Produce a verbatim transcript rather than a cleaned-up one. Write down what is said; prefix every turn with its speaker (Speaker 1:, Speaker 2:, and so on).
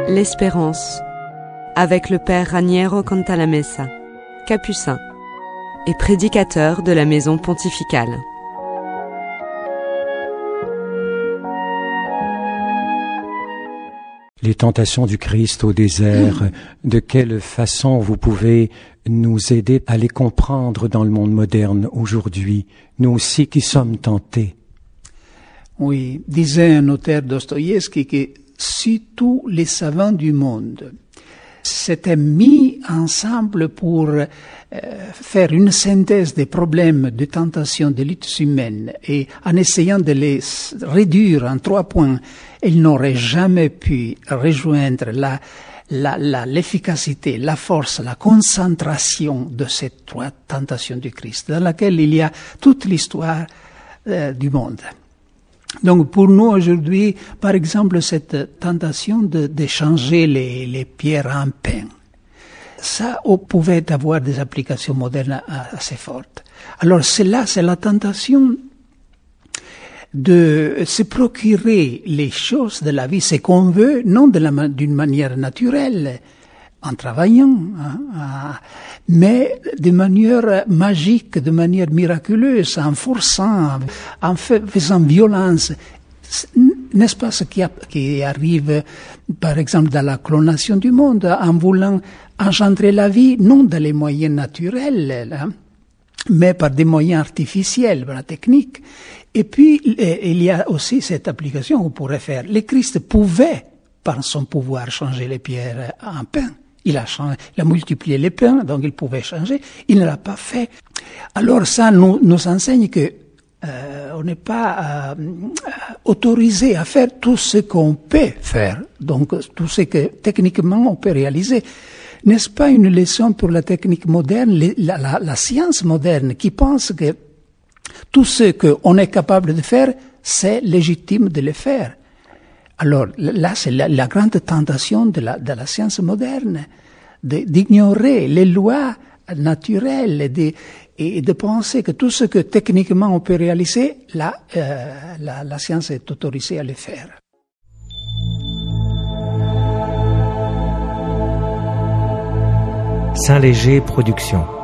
Speaker 1: L'espérance, avec le père Raniero Cantalamessa, capucin et prédicateur de la maison pontificale.
Speaker 2: Les tentations du Christ au désert, de quelle façon vous pouvez nous aider à les comprendre dans le monde moderne aujourd'hui, nous aussi qui sommes tentés?
Speaker 3: Oui, disait un auteur Dostoïevski que si tous les savants du monde s'étaient mis ensemble pour euh, faire une synthèse des problèmes de tentation des luttes humaines et en essayant de les réduire en trois points, ils n'auraient jamais pu rejoindre la, la, la, l'efficacité, la force, la concentration de ces trois tentations du Christ, dans laquelle il y a toute l'histoire euh, du monde. Donc pour nous aujourd'hui, par exemple, cette tentation de, de changer les, les pierres en pain, ça pouvait avoir des applications modernes assez fortes. Alors cela, c'est la tentation de se procurer les choses de la vie, ce qu'on veut, non de la, d'une manière naturelle, en travaillant, hein, mais de manière magique, de manière miraculeuse, en forçant, en faisant violence. N'est-ce pas ce qui, a, qui arrive, par exemple, dans la clonation du monde, en voulant engendrer la vie, non dans les moyens naturels, hein, mais par des moyens artificiels, par la technique. Et puis, il y a aussi cette application qu'on pourrait faire. Le Christ pouvait, par son pouvoir, changer les pierres en pain. Il a, changé, il a multiplié les pains, donc il pouvait changer. Il ne l'a pas fait. Alors ça nous, nous enseigne que euh, on n'est pas euh, autorisé à faire tout ce qu'on peut faire, donc tout ce que techniquement on peut réaliser. N'est-ce pas une leçon pour la technique moderne, la, la, la science moderne, qui pense que tout ce qu'on est capable de faire, c'est légitime de le faire? Alors là, c'est la, la grande tentation de la, de la science moderne, de, d'ignorer les lois naturelles et de, et de penser que tout ce que techniquement on peut réaliser, là, euh, la, la science est autorisée à le faire.
Speaker 4: Saint-Léger Productions.